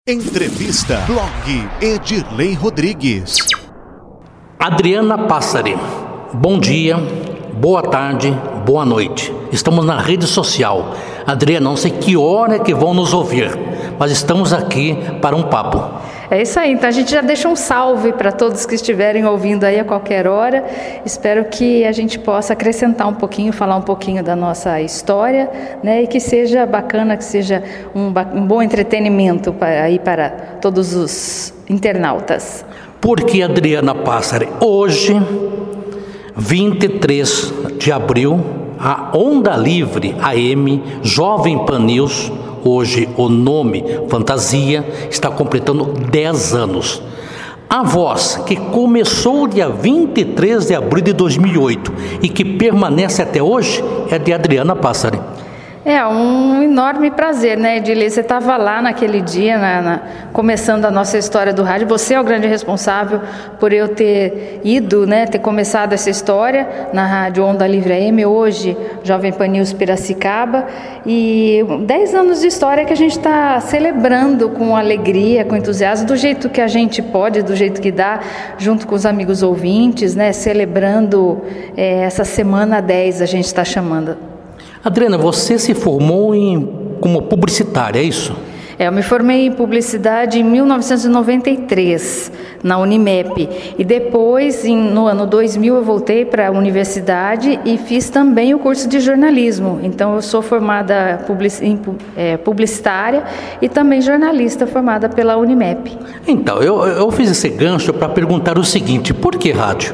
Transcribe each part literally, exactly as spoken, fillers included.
Entrevista Blog Edirlei Rodrigues. Adriana Passari, bom dia, boa tarde, boa noite. Estamos na rede social. Adriana, não sei que hora é que vão nos ouvir, mas estamos aqui para um papo. É isso aí, então a gente já deixa um salve para todos que estiverem ouvindo aí a qualquer hora. Espero que a gente possa acrescentar um pouquinho, falar um pouquinho da nossa história, né? E que seja bacana, que seja um, um bom entretenimento para, aí para todos os internautas. Porque, Adriana Passari, hoje, vinte e três de abril, a Onda Livre A M, Jovem Pan News, hoje o nome Fantasia, está completando dez anos. A voz que começou dia vinte e três de abril de dois mil e oito e que permanece até hoje é de Adriana Passari. É um enorme prazer, né, Edirlei? Você estava lá naquele dia, na, na, começando a nossa história do rádio. Você é o grande responsável por eu ter ido, né, ter começado essa história na rádio Onda Livre A M, hoje Jovem Pan News Piracicaba. E dez anos de história que a gente está celebrando com alegria, com entusiasmo, do jeito que a gente pode, do jeito que dá, junto com os amigos ouvintes, né, celebrando é, essa semana dez, a gente está chamando. Adriana, você se formou em, como publicitária, é isso? É, eu me formei em publicidade em mil novecentos e noventa e três, na Unimep. E depois, em, no ano dois mil, eu voltei para a universidade e fiz também o curso de jornalismo. Então, eu sou formada public, em, é, publicitária e também jornalista formada pela Unimep. Então, eu, eu fiz esse gancho para perguntar o seguinte: por que rádio?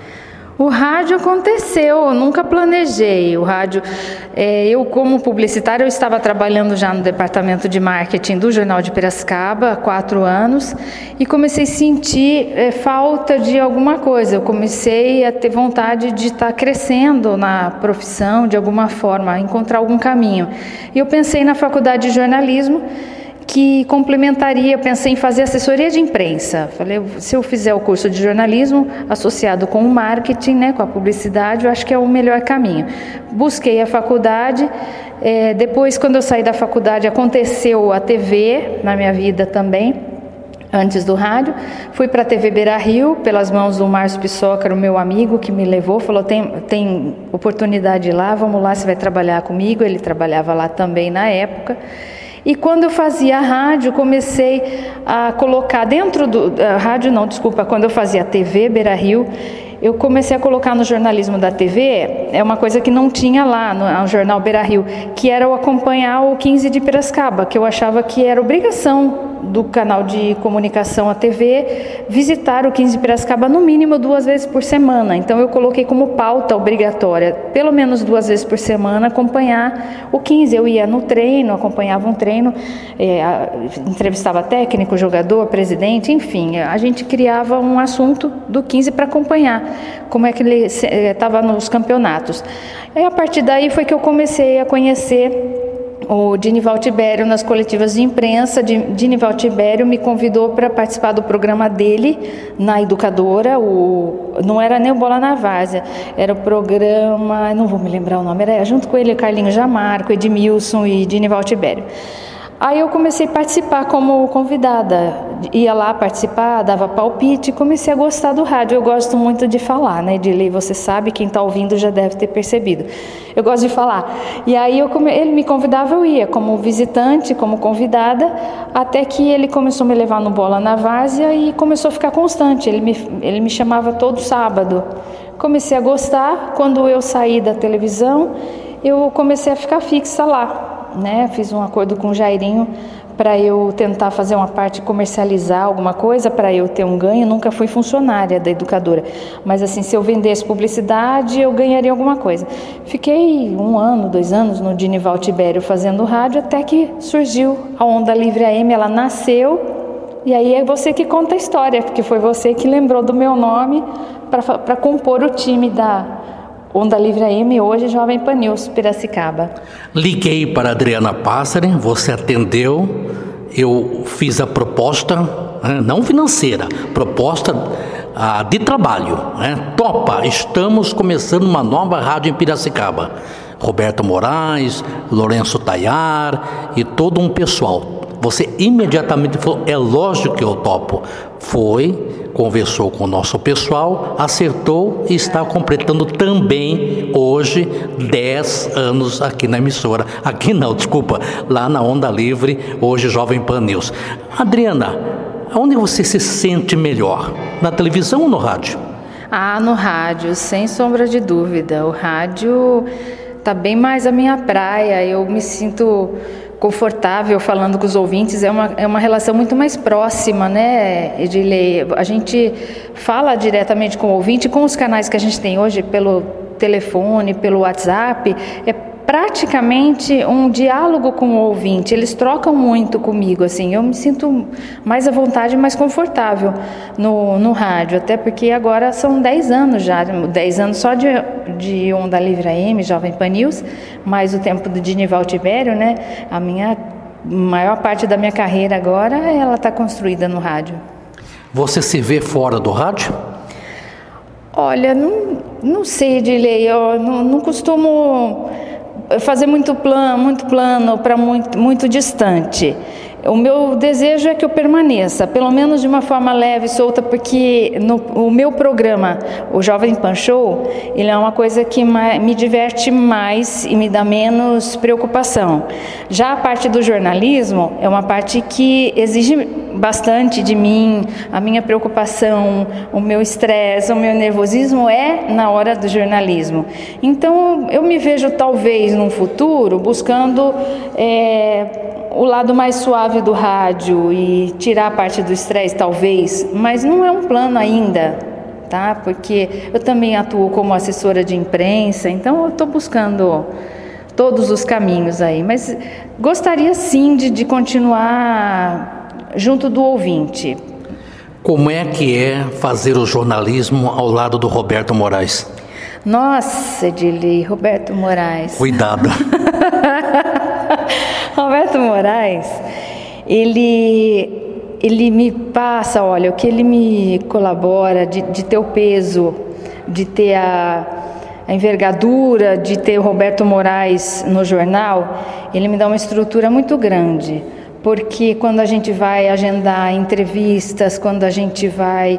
O rádio aconteceu, eu nunca planejei. O rádio, é, eu como publicitária, eu estava trabalhando já no departamento de marketing do Jornal de Piracicaba há quatro anos e comecei a sentir é, falta de alguma coisa. Eu comecei a ter vontade de estar crescendo na profissão de alguma forma, a encontrar algum caminho. E eu pensei na faculdade de jornalismo, que complementaria, eu pensei em fazer assessoria de imprensa. Falei, se eu fizer o curso de jornalismo associado com o marketing, né, com a publicidade, eu acho que é o melhor caminho. Busquei a faculdade, é, depois, quando eu saí da faculdade, aconteceu a T V na minha vida também, antes do rádio. Fui para a T V Beira Rio, pelas mãos do Márcio Pissoca, o meu amigo que me levou, falou, tem, tem oportunidade lá, vamos lá, você vai trabalhar comigo. Ele trabalhava lá também na época. E quando eu fazia a rádio, comecei a colocar dentro do... A rádio não, desculpa, quando eu fazia a T V Beira Rio, eu comecei a colocar no jornalismo da T V, é uma coisa que não tinha lá no, no jornal Beira Rio, que era o acompanhar o quinze de Piracicaba, que eu achava que era obrigação do canal de comunicação, a T V, visitar o quinze de Piracicaba no mínimo duas vezes por semana. Então eu coloquei como pauta obrigatória, pelo menos duas vezes por semana, acompanhar o quinze. Eu ia no treino, acompanhava um treino, é, entrevistava técnico, jogador, presidente, enfim, a gente criava um assunto do quinze para acompanhar como é que ele estava nos campeonatos. E a partir daí foi que eu comecei a conhecer o Dinival Tibério nas coletivas de imprensa. Dinival Tibério me convidou para participar do programa dele na Educadora. O, não era nem o Bola na Várzea, era o programa, não vou me lembrar o nome, era junto com ele o Carlinhos Jamarco, Edmilson e Dinival Tibério. Aí eu comecei a participar como convidada, ia lá participar, dava palpite e comecei a gostar do rádio. Eu gosto muito de falar, né, Edirlei? Você sabe, quem está ouvindo já deve ter percebido. Eu gosto de falar. E aí eu come... ele me convidava, eu ia como visitante, como convidada, até que ele começou a me levar no Bola na Várzea e começou a ficar constante. Ele me, ele me chamava todo sábado. Comecei a gostar. Quando eu saí da televisão, eu comecei a ficar fixa lá. Né, fiz um acordo com o Jairinho para eu tentar fazer uma parte, comercializar alguma coisa, para eu ter um ganho. Nunca fui funcionária da Educadora, mas assim, se eu vendesse publicidade, eu ganharia alguma coisa. Fiquei um ano, dois anos no Dinival Tibério fazendo rádio, até que surgiu a Onda Livre A M, ela nasceu, e aí é você que conta a história, porque foi você que lembrou do meu nome para compor o time da Onda Livre A M, hoje Jovem Pan News Piracicaba. Liguei para a Adriana Passari, você atendeu, eu fiz a proposta, não financeira, proposta ah, de trabalho, né? Topa, estamos começando uma nova rádio em Piracicaba. Roberto Moraes, Lourenço Tayar e todo um pessoal. Você imediatamente falou, é lógico que eu topo. Foi, conversou com o nosso pessoal, acertou e está completando também hoje dez anos aqui na emissora. Aqui não, desculpa, lá na Onda Livre, hoje Jovem Pan News. Adriana, onde você se sente melhor? Na televisão ou no rádio? Ah, no rádio, sem sombra de dúvida. O rádio está bem mais a minha praia. Eu me sinto confortável falando com os ouvintes, é uma, é uma relação muito mais próxima, né, Edilei? A gente fala diretamente com o ouvinte, com os canais que a gente tem hoje, pelo telefone, pelo WhatsApp, é praticamente um diálogo com o ouvinte. Eles trocam muito comigo, assim, eu me sinto mais à vontade, mais confortável no, no rádio, até porque agora são dez anos já, dez anos só de, de Onda Livre A M, Jovem Pan News, mais o tempo do Dinival Tibério, né? A minha maior parte da minha carreira agora, ela está construída no rádio. Você se vê fora do rádio? Olha, não, não sei, Edilei, eu não, não costumo fazer muito plano, muito plano para muito, muito distante. O meu desejo é que eu permaneça, pelo menos de uma forma leve, solta, porque no, o meu programa, o Jovem Pan Show, ele é uma coisa que mais, me diverte mais e me dá menos preocupação. Já a parte do jornalismo é uma parte que exige bastante de mim, a minha preocupação, o meu estresse, o meu nervosismo é na hora do jornalismo. Então, eu me vejo talvez num futuro buscando é, o lado mais suave do rádio e tirar a parte do estresse, talvez, mas não é um plano ainda, tá? Porque eu também atuo como assessora de imprensa, então eu estou buscando todos os caminhos aí, mas gostaria sim de, de continuar junto do ouvinte. Como é que é fazer o jornalismo ao lado do Roberto Moraes? Nossa, Edilei, Roberto Moraes. Cuidado. Roberto Moraes, ele, ele me passa, olha, o que ele me colabora de, de ter o peso, de ter a, a envergadura, de ter o Roberto Moraes no jornal, ele me dá uma estrutura muito grande. Porque quando a gente vai agendar entrevistas, quando a gente vai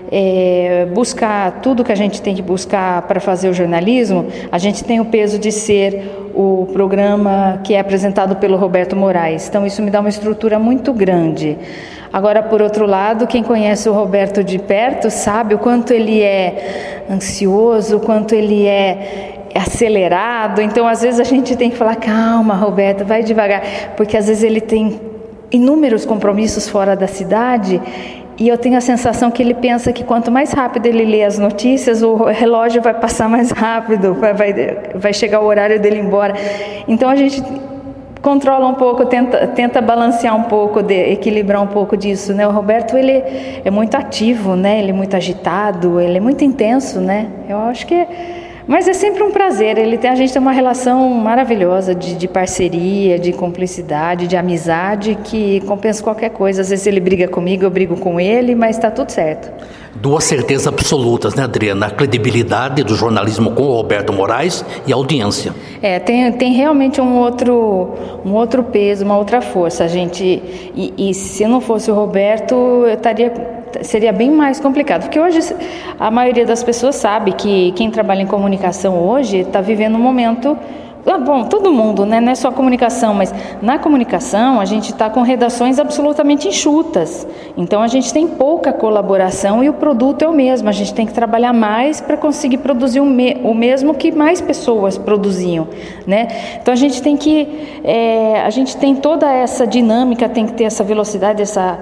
é, buscar tudo que a gente tem que buscar para fazer o jornalismo, a gente tem o peso de ser o programa que é apresentado pelo Roberto Moraes. Então isso me dá uma estrutura muito grande. Agora, por outro lado, quem conhece o Roberto de perto sabe o quanto ele é ansioso, o quanto ele é acelerado. Então às vezes a gente tem que falar, calma, Roberto, vai devagar, porque às vezes ele tem inúmeros compromissos fora da cidade e eu tenho a sensação que ele pensa que quanto mais rápido ele lê as notícias, o relógio vai passar mais rápido, vai, vai, vai chegar o horário dele ir embora. Então a gente controla um pouco, tenta, tenta balancear um pouco, de, equilibrar um pouco disso, né? O Roberto, ele é muito ativo, né? Ele é muito agitado, ele é muito intenso, né? Eu acho que é... Mas é sempre um prazer, ele tem, a gente tem uma relação maravilhosa de, de parceria, de cumplicidade, de amizade, que compensa qualquer coisa. Às vezes ele briga comigo, eu brigo com ele, mas está tudo certo. Duas certezas absolutas, né, Adriana? A credibilidade do jornalismo com o Roberto Moraes e a audiência. É, tem, tem realmente um outro, um outro peso, uma outra força. A gente, e, e se não fosse o Roberto, eu estaria... seria bem mais complicado, porque hoje a maioria das pessoas sabe que quem trabalha em comunicação hoje está vivendo um momento, bom, todo mundo, né? Não é só comunicação, mas na comunicação a gente está com redações absolutamente enxutas, então a gente tem pouca colaboração e o produto é o mesmo, a gente tem que trabalhar mais para conseguir produzir o, me, o mesmo que mais pessoas produziam, né? Então a gente tem que, é, a gente tem toda essa dinâmica, tem que ter essa velocidade, essa,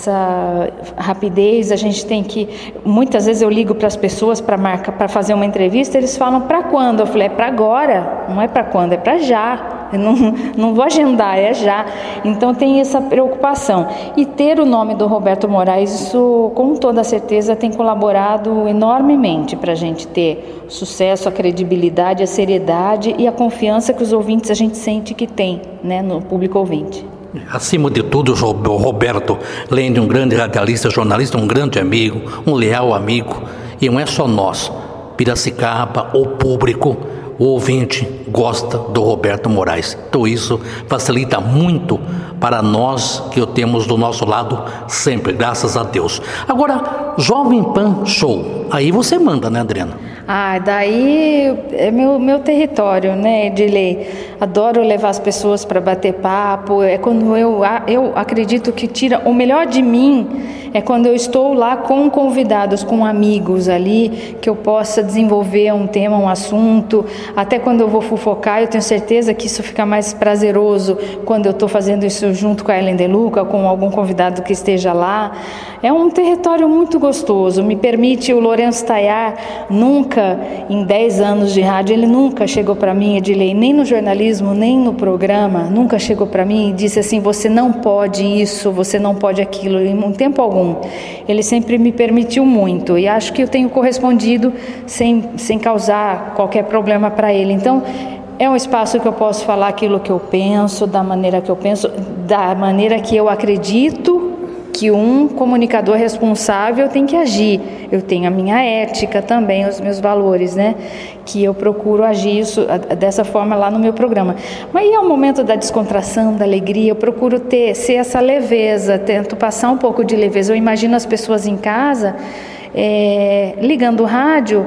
essa rapidez, a gente tem que, muitas vezes eu ligo para as pessoas para marca, para fazer uma entrevista, eles falam para quando? Eu falei, é para agora, não é para quando, é para já, eu não, não vou agendar, é já. Então tem essa preocupação. E ter o nome do Roberto Moraes, isso com toda certeza tem colaborado enormemente para a gente ter sucesso, a credibilidade, a seriedade e a confiança que os ouvintes a gente sente que tem, né, no público ouvinte. Acima de tudo, o Roberto, além de um grande radialista, jornalista, um grande amigo, um leal amigo, e não é só nós, Piracicaba, o público, o ouvinte gosta do Roberto Moraes. Então isso facilita muito para nós que o temos do nosso lado sempre, graças a Deus. Agora, Jovem Pan Show, aí você manda, né, Adriana? Ah, daí é meu, meu território, né, Edilei? Adoro levar as pessoas para bater papo. É quando eu, eu acredito que tira o melhor de mim, é quando eu estou lá com convidados, com amigos ali, que eu possa desenvolver um tema, um assunto. Até quando eu vou fofocar, eu tenho certeza que isso fica mais prazeroso quando eu estou fazendo isso junto com a Ellen De Luca, com algum convidado que esteja lá. É um território muito gostoso. Me permite, o Lourenço Tayar nunca, em dez anos de rádio, ele nunca chegou para mim, Edilei, nem no jornalismo, nem no programa, nunca chegou para mim e disse assim, você não pode isso, você não pode aquilo, em um tempo algum. Ele sempre me permitiu muito e acho que eu tenho correspondido sem, sem causar qualquer problema para ele. Então, é um espaço que eu posso falar aquilo que eu penso, da maneira que eu penso, da maneira que eu acredito que um comunicador responsável tem que agir. Eu tenho a minha ética também, os meus valores, né? Que eu procuro agir isso, dessa forma lá no meu programa. Mas aí é o momento da descontração, da alegria, eu procuro ter, ser essa leveza, tento passar um pouco de leveza. Eu imagino as pessoas em casa, é, ligando o rádio,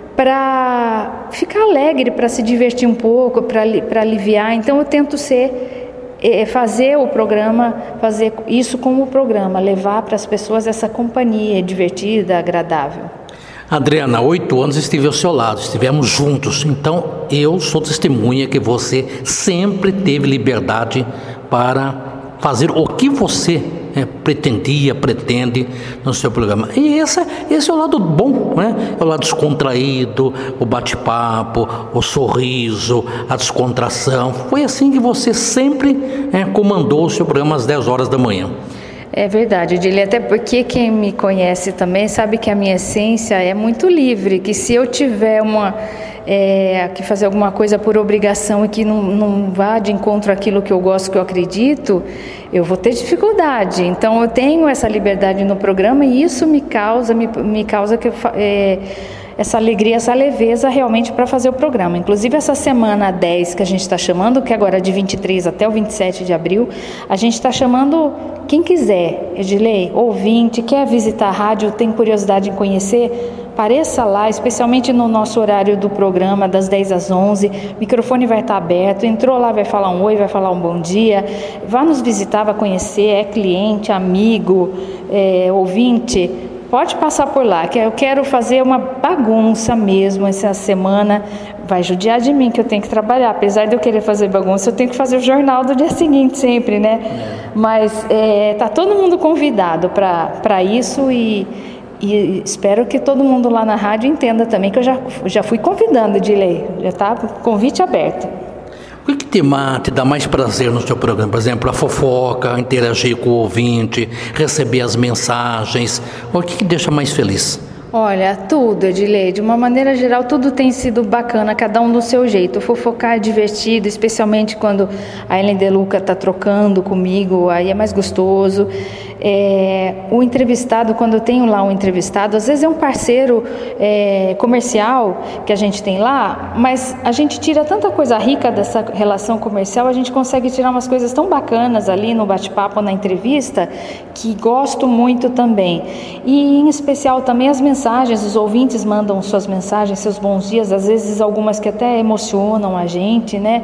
para ficar alegre, para se divertir um pouco, para aliviar. Então eu tento ser... É fazer o programa, fazer isso como o programa, levar para as pessoas essa companhia divertida, agradável. Adriana, oito anos estive ao seu lado, estivemos juntos, então eu sou testemunha que você sempre teve liberdade para fazer o que você é, pretendia, pretende no seu programa. E esse, esse é o lado bom, né? É o lado descontraído, o bate-papo, o sorriso, a descontração. Foi assim que você sempre é, comandou o seu programa às dez horas da manhã. É verdade, Edilei, até porque quem me conhece também sabe que a minha essência é muito livre, que se eu tiver uma... É, que fazer alguma coisa por obrigação e que não, não vá de encontro àquilo que eu gosto, que eu acredito, eu vou ter dificuldade. Então eu tenho essa liberdade no programa e isso me causa, me, me causa que, é, essa alegria, essa leveza realmente para fazer o programa. Inclusive essa semana dez que a gente está chamando, que agora é de vinte e três até o vinte e sete de abril, a gente está chamando quem quiser, Edilei, ouvinte, quer visitar a rádio, tem curiosidade em conhecer, apareça lá, especialmente no nosso horário do programa, das dez às onze, o microfone vai estar aberto, entrou lá, vai falar um oi, vai falar um bom dia, vá nos visitar, vai conhecer, é cliente, amigo, é, ouvinte, pode passar por lá, que eu quero fazer uma bagunça mesmo essa semana. Vai judiar de mim que eu tenho que trabalhar, apesar de eu querer fazer bagunça, eu tenho que fazer o jornal do dia seguinte sempre, né? É. Mas é, tá todo mundo convidado para isso e, e espero que todo mundo lá na rádio entenda também que eu já, já fui convidando, Edilei, já está convite aberto. O que te, te dá mais prazer no seu programa? Por exemplo, a fofoca, interagir com o ouvinte, receber as mensagens, o que, que deixa mais feliz? Olha, tudo, Edilei, de uma maneira geral, tudo tem sido bacana, cada um do seu jeito. O fofocar é divertido, especialmente quando a Ellen De Luca está trocando comigo, aí é mais gostoso. É, o entrevistado, quando eu tenho lá um entrevistado, às vezes é um parceiro é, comercial que a gente tem lá, mas a gente tira tanta coisa rica dessa relação comercial, a gente consegue tirar umas coisas tão bacanas ali no bate-papo, na entrevista, que gosto muito também. E em especial também as mensagens, os ouvintes mandam suas mensagens, seus bons dias, às vezes algumas que até emocionam a gente, né?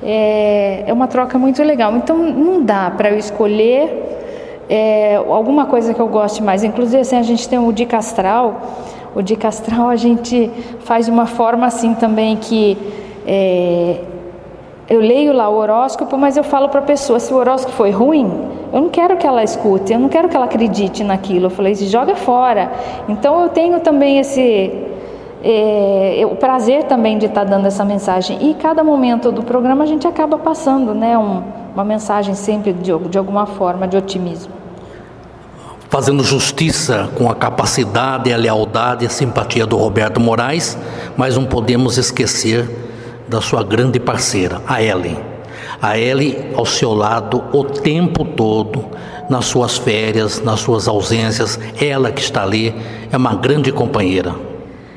É, é uma troca muito legal. Então não dá para eu escolher É, alguma coisa que eu goste mais. Inclusive assim, a gente tem o Dica Astral. O Dica Astral a gente faz de uma forma assim também que é, eu leio lá o horóscopo, mas eu falo para a pessoa, se o horóscopo foi ruim, eu não quero que ela escute, eu não quero que ela acredite naquilo. Eu falei, joga fora. Então eu tenho também esse é, o prazer também de estar dando essa mensagem, e cada momento do programa a gente acaba passando, né, um, uma mensagem sempre de, de alguma forma de otimismo. Fazendo justiça com a capacidade, a lealdade e a simpatia do Roberto Moraes, mas não podemos esquecer da sua grande parceira, a Ellen. A Ellen ao seu lado o tempo todo, nas suas férias, nas suas ausências, ela que está ali, é uma grande companheira.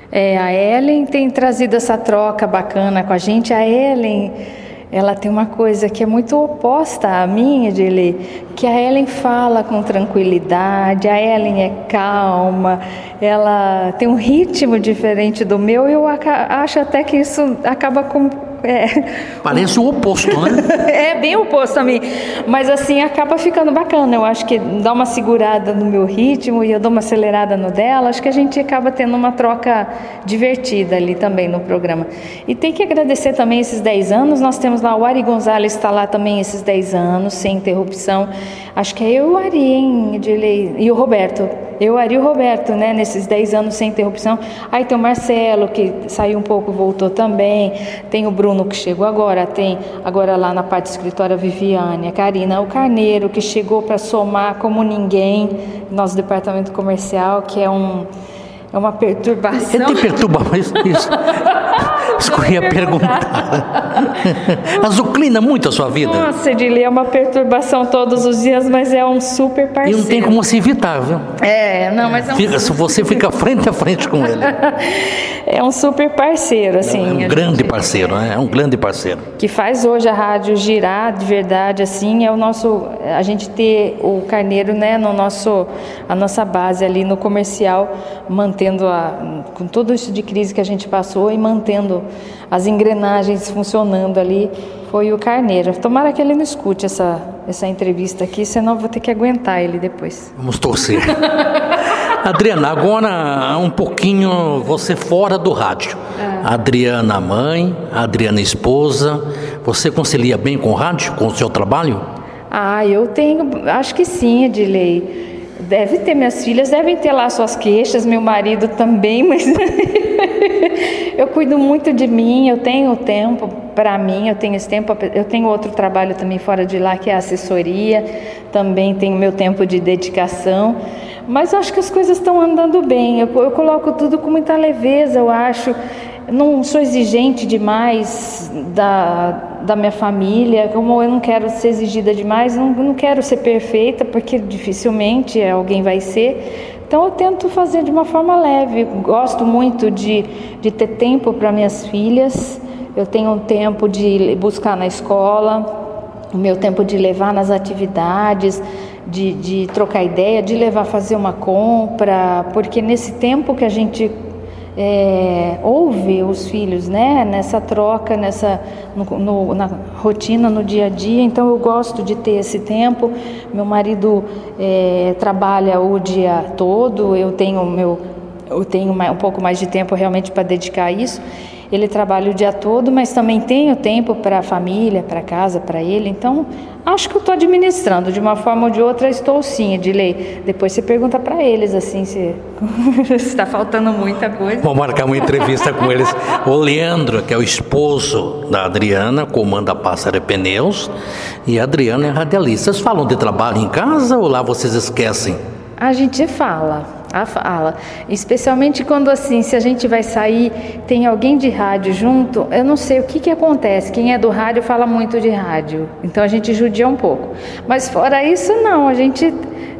É, a Ellen tem trazido essa troca bacana com a gente. A Ellen, ela tem uma coisa que é muito oposta à minha, Edilei, que a Ellen fala com tranquilidade, a Ellen é calma, ela tem um ritmo diferente do meu, e eu acho até que isso acaba com... É. Parece o oposto, né? É bem oposto a mim, mas assim acaba ficando bacana. Eu acho que dá uma segurada no meu ritmo e eu dou uma acelerada no dela. Acho que a gente acaba tendo uma troca divertida ali também no programa. E tem que agradecer também esses dez anos. Nós temos lá o Ari Gonzalez, está lá também esses dez anos, sem interrupção. Acho que é eu e o Ari, hein, Edilei? E o Roberto. Eu, Ari e o Roberto, né, nesses dez anos sem interrupção. Aí tem o Marcelo, que saiu um pouco, voltou também. Tem o Bruno, que chegou agora. Tem agora lá na parte do escritório a Viviane, a Karina, o Carneiro, que chegou para somar como ninguém, nosso departamento comercial, que é um... É uma perturbação. Ele tem perturbação, isso. Isso que eu ia perguntar. Azucrina muito a sua vida. Nossa, Edilei, é uma perturbação todos os dias, mas é um super parceiro. E não tem como se evitar, viu? É, não, mas é um... Fica, se você fica frente a frente com ele. É um super parceiro, assim. É um grande gente... parceiro, né? É um grande parceiro. Que faz hoje a rádio girar de verdade, assim, é o nosso... A gente ter o Carneiro, né, no nosso... A nossa base ali no comercial, mantendo a... Com tudo isso de crise que a gente passou e mantendo as engrenagens funcionando ali, foi o Carneiro. Tomara que ele não escute essa, essa entrevista aqui, senão eu vou ter que aguentar ele depois. Vamos torcer. Adriana, agora um pouquinho você fora do rádio. É. Adriana mãe, Adriana esposa, você concilia bem com o rádio, com o seu trabalho? Ah, eu tenho, acho que sim, Edilei. Deve ter, minhas filhas devem ter lá suas queixas, meu marido também, mas eu cuido muito de mim, eu tenho tempo para mim, eu tenho esse tempo, eu tenho outro trabalho também fora de lá, que é a assessoria, também tenho meu tempo de dedicação, mas acho que as coisas estão andando bem, eu, eu coloco tudo com muita leveza, eu acho, não sou exigente demais da, da minha família, como eu não quero ser exigida demais, não, não quero ser perfeita, porque dificilmente alguém vai ser. Então eu tento fazer de uma forma leve, gosto muito de, de ter tempo para minhas filhas, eu tenho um tempo de buscar na escola, o meu tempo de levar nas atividades, de, de trocar ideia, de levar a fazer uma compra, porque nesse tempo que a gente é, ouve os filhos, né, nessa troca, nessa, no, no, na rotina, no dia a dia, então eu gosto de ter esse tempo. Meu marido é, trabalha o dia todo, eu tenho, meu, eu tenho um pouco mais de tempo realmente para dedicar a isso. Ele trabalha o dia todo, mas também tenho tempo para a família, para casa, para ele. Então, acho que eu estou administrando. De uma forma ou de outra, estou sim, Edilei. Depois você pergunta para eles, assim, se está faltando muita coisa. Vamos marcar uma entrevista com eles. O Leandro, que é o esposo da Adriana, comanda a Pássaro e Pneus. E a Adriana é radialista. Vocês falam de trabalho em casa ou lá vocês esquecem? A gente fala. A fala, especialmente quando assim, se a gente vai sair, tem alguém de rádio junto, eu não sei o que que acontece, quem é do rádio fala muito de rádio, então a gente judia um pouco, mas fora isso não, a gente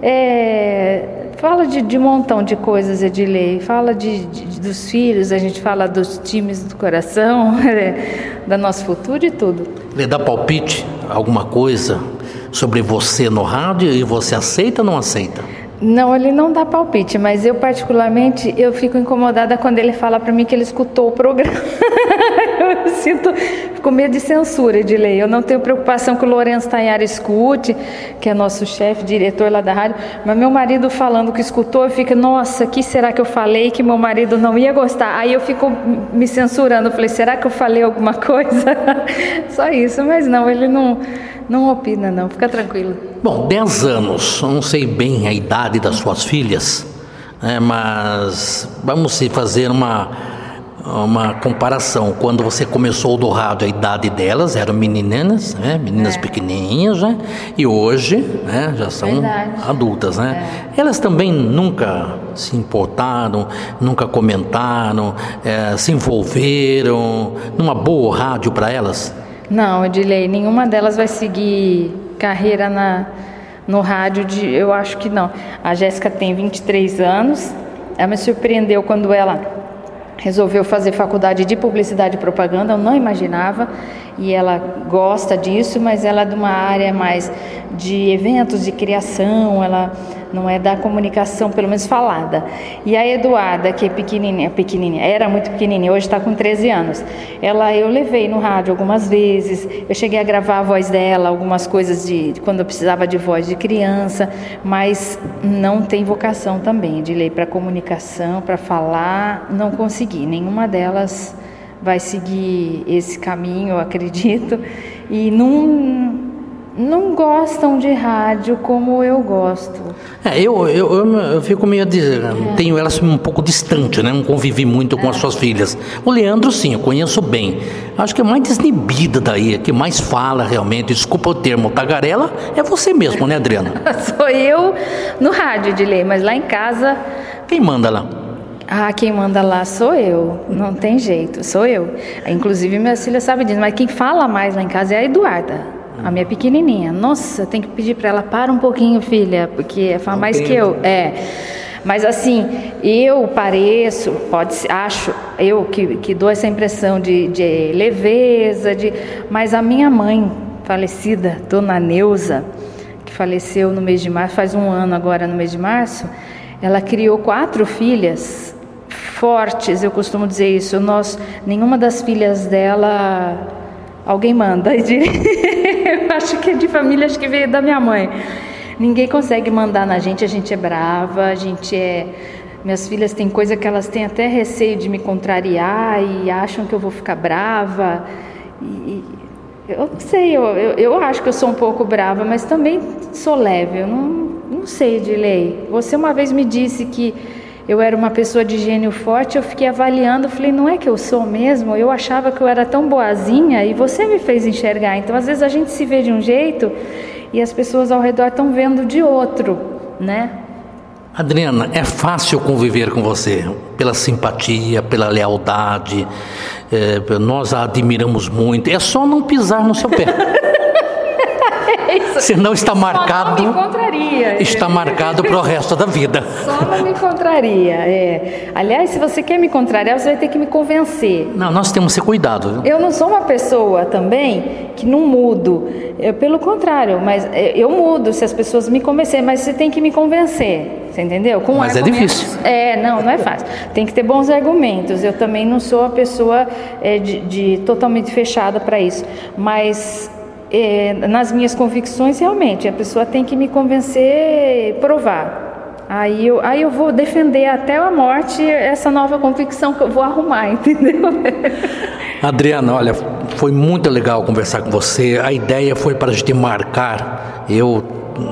é, fala de, de um montão de coisas, Edilei, fala de, de, dos filhos, a gente fala dos times do coração, é, do nosso futuro e tudo. Ele dá palpite, alguma coisa sobre você no rádio e você aceita ou não aceita? Não, ele não dá palpite, mas eu particularmente, eu fico incomodada quando ele fala para mim que ele escutou o programa. Eu sinto, com medo de censura, Edilei. Eu não tenho preocupação que o Lourenço Tainhara escute, que é nosso chefe, diretor lá da rádio, mas meu marido falando que escutou, eu fico, nossa, que será que eu falei que meu marido não ia gostar? Aí eu fico me censurando, eu falei, será que eu falei alguma coisa? Só isso, mas não, ele não... Não opina não, fica tranquilo. Bom, dez anos, não sei bem a idade das suas filhas, né, mas vamos fazer uma, uma comparação. Quando você começou do rádio, a idade delas eram meninas, né, meninas é. pequenininhas, né, e hoje, né, já são Verdade. adultas. Né? É. Elas também nunca se importaram, nunca comentaram, é, se envolveram numa boa rádio para elas? Não, Edilei, nenhuma delas vai seguir carreira na, no rádio, de, eu acho que não. A Jéssica tem vinte e três anos, ela me surpreendeu quando ela resolveu fazer faculdade de publicidade e propaganda, eu não imaginava, e ela gosta disso, mas ela é de uma área mais de eventos, de criação, ela não é da comunicação, pelo menos falada. E a Eduarda, que é pequenininha, pequenininha, era muito pequenininha, hoje está com treze anos, ela eu levei no rádio algumas vezes, eu cheguei a gravar a voz dela, algumas coisas de, de quando eu precisava de voz de criança, mas não tem vocação também, de ler para comunicação, para falar, não consegui, nenhuma delas vai seguir esse caminho, eu acredito, e não, não gostam de rádio como eu gosto. É, eu, eu, eu, eu fico meio, de, é. tenho elas um pouco distante, né? Não convivi muito com é. as suas filhas. O Leandro, sim, eu conheço bem. Acho que é mais desnibida daí, que mais fala realmente, desculpa o termo, tagarela, é você mesmo, né, Adriana? Sou eu no rádio, de ler, mas lá em casa... Quem manda lá? Ah, quem manda lá sou eu, não tem jeito, sou eu. Inclusive minhas filhas sabem disso, mas quem fala mais lá em casa é a Eduarda, hum. a minha pequenininha. Nossa, tem que pedir para ela, para um pouquinho, filha, porque fala mais que eu. É, mas assim, eu pareço, pode ser, acho, eu que, que dou essa impressão de, de leveza, de, mas a minha mãe falecida, Dona Neuza, que faleceu no mês de março, faz um ano agora no mês de março, ela criou quatro filhas fortes, eu costumo dizer isso, nós, nenhuma das filhas dela, alguém manda, eu acho que é de família, acho que veio da minha mãe, ninguém consegue mandar na gente, a gente é brava, a gente é, minhas filhas têm coisa que elas têm até receio de me contrariar e acham que eu vou ficar brava, e, eu não sei, eu, eu, eu acho que eu sou um pouco brava, mas também sou leve, eu não, não sei, Edilei, você uma vez me disse que eu era uma pessoa de gênio forte, eu fiquei avaliando, falei, não é que eu sou mesmo? Eu achava que eu era tão boazinha e você me fez enxergar. Então, às vezes a gente se vê de um jeito e as pessoas ao redor estão vendo de outro, né? Adriana, é fácil conviver com você, pela simpatia, pela lealdade, é, nós a admiramos muito, é só não pisar no seu pé. Senão está marcado, só não me encontraria. Está marcado para o resto da vida. Só não me encontraria. É. Aliás, se você quer me contrariar, você vai ter que me convencer. Não, nós temos que ter cuidado. Viu? Eu não sou uma pessoa também que não mudo. Eu, pelo contrário, mas eu mudo se as pessoas me convencerem, mas você tem que me convencer. Você entendeu? Com mas é difícil. É, não, não é fácil. Tem que ter bons argumentos. Eu também não sou a pessoa é, de, de totalmente fechada para isso. Mas é, nas minhas convicções, realmente, a pessoa tem que me convencer, provar. Aí eu, aí eu vou defender até a morte essa nova convicção que eu vou arrumar, entendeu? Adriana, olha, foi muito legal conversar com você. A ideia foi para a gente marcar. Eu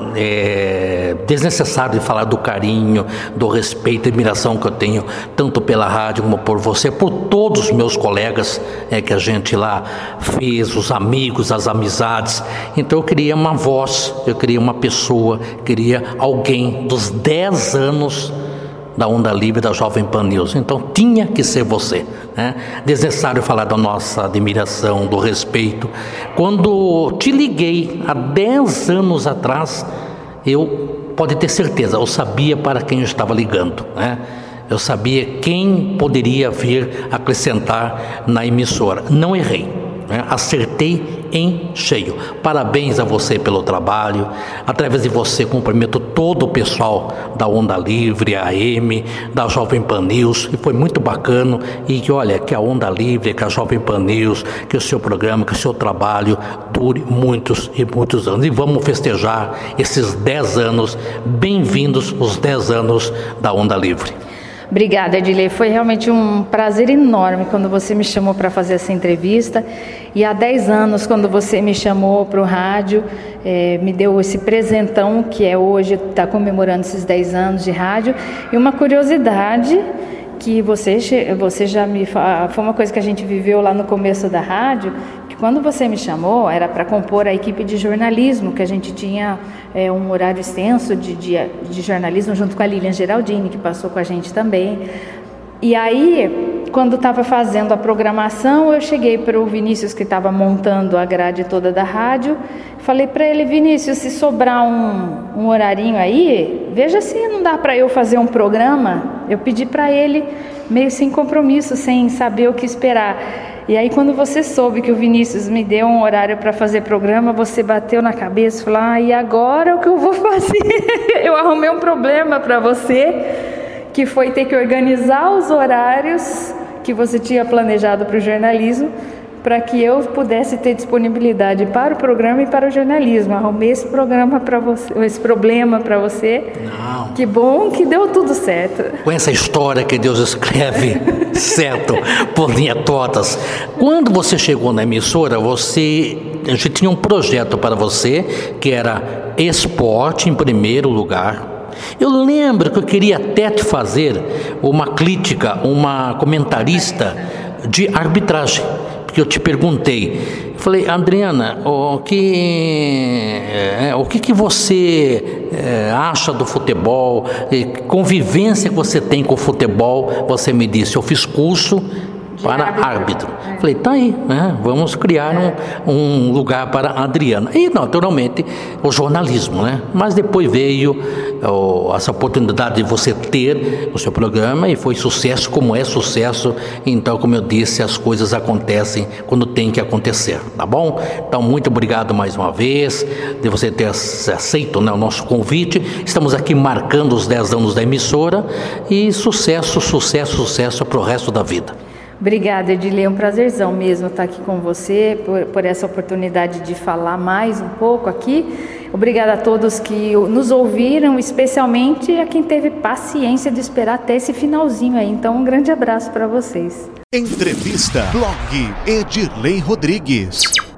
é desnecessário de falar do carinho, do respeito e admiração que eu tenho tanto pela rádio como por você, por todos os meus colegas é, que a gente lá fez, os amigos, as amizades. Então eu queria uma voz, eu queria uma pessoa, queria alguém dos dez anos da Onda Livre, da Jovem Pan News. Então tinha que ser você, né? Desnecessário falar da nossa admiração, do respeito. Quando te liguei há dez anos atrás, eu, pode ter certeza, eu sabia para quem eu estava ligando, né? Eu sabia quem poderia vir acrescentar na emissora. Não errei, né? Acertei em cheio. Parabéns a você pelo trabalho. Através de você cumprimento todo o pessoal da Onda Livre, a M, da Jovem Pan News, e foi muito bacana. E que olha, que a Onda Livre, que a Jovem Pan News, que o seu programa, que o seu trabalho dure muitos e muitos anos. E vamos festejar esses dez anos. Bem-vindos os dez anos da Onda Livre. Obrigada, Edilei. Foi realmente um prazer enorme quando você me chamou para fazer essa entrevista. E há dez anos, quando você me chamou para o rádio, é, me deu esse presentão, que é hoje, está comemorando esses dez anos de rádio. E uma curiosidade que você, você já me... Foi uma coisa que a gente viveu lá no começo da rádio, que quando você me chamou, era para compor a equipe de jornalismo, que a gente tinha é, um horário extenso de, de, de jornalismo, junto com a Lilian Geraldini, que passou com a gente também. E aí, quando estava fazendo a programação, eu cheguei para o Vinícius, que estava montando a grade toda da rádio, falei para ele: Vinícius, se sobrar um, um horarinho aí, veja se não dá para eu fazer um programa. Eu pedi para ele meio sem compromisso, sem saber o que esperar. E aí quando você soube que o Vinícius me deu um horário para fazer programa, você bateu na cabeça e falou, ah, e agora o que eu vou fazer? Eu arrumei um problema para você, que foi ter que organizar os horários que você tinha planejado para o jornalismo, para que eu pudesse ter disponibilidade para o programa e para o jornalismo. Arrumei esse programa para você, esse problema para você. Não. Que bom que deu tudo certo. Com essa história que Deus escreve certo por linhas tortas. Quando você chegou na emissora, você a gente tinha um projeto para você que era esporte em primeiro lugar. Eu lembro que eu queria até te fazer uma crítica, uma comentarista de arbitragem. Porque eu te perguntei, eu falei, Adriana, o que, é, o que, que você é, acha do futebol, que convivência que você tem com o futebol? Você me disse, eu fiz curso para árbitro. É. Falei, tá aí, né? Vamos criar um, um lugar para a Adriana. E, naturalmente, o jornalismo, né? Mas depois veio oh, essa oportunidade de você ter o seu programa e foi sucesso, como é sucesso. Então, como eu disse, as coisas acontecem quando tem que acontecer, tá bom? Então, muito obrigado mais uma vez de você ter aceito, né, o nosso convite. Estamos aqui marcando os dez anos da emissora e sucesso, sucesso, sucesso para o resto da vida. Obrigada, Edilei, é um prazerzão mesmo estar aqui com você, por, por essa oportunidade de falar mais um pouco aqui. Obrigada a todos que nos ouviram, especialmente a quem teve paciência de esperar até esse finalzinho aí. Então, um grande abraço para vocês. Entrevista Blog Edirlei Rodrigues.